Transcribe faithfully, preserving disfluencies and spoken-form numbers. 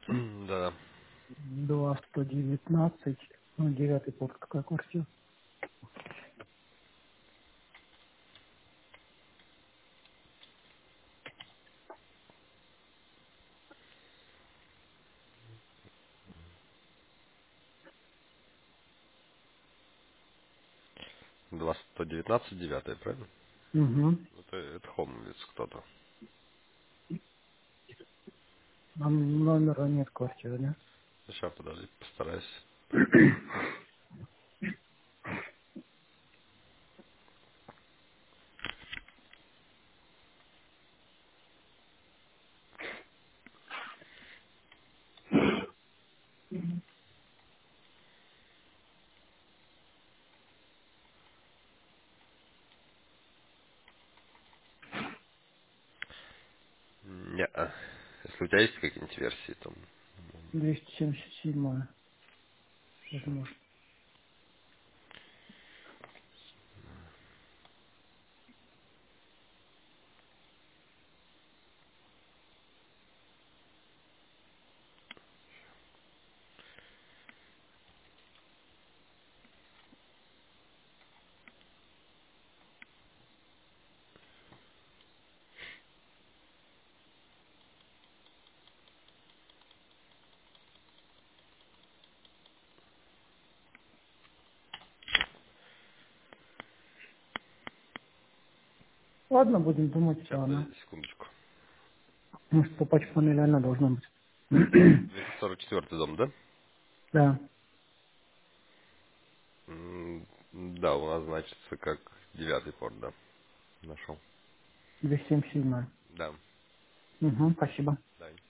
Да, Два сто девятнадцать. Ну, девятый порт, какая квартира? два сто девятнадцать, девятая, правильно? Угу. Это, это Хомовец кто-то. Там номера нет квартиры, да? Сейчас, подожди, постараюсь. Не, если у тебя есть какие-нибудь версии, там... двести семьдесят семь. Возможно. Ладно, будем думать, Сейчас, что она. подожди секундочку. Может, по патчпанели она должна быть. двести сорок четвёртый дом, да? Да, М, Да, у нас значится как девятый порт, да. Нашел. двести семьдесят семь. Да. Угу, спасибо. Да.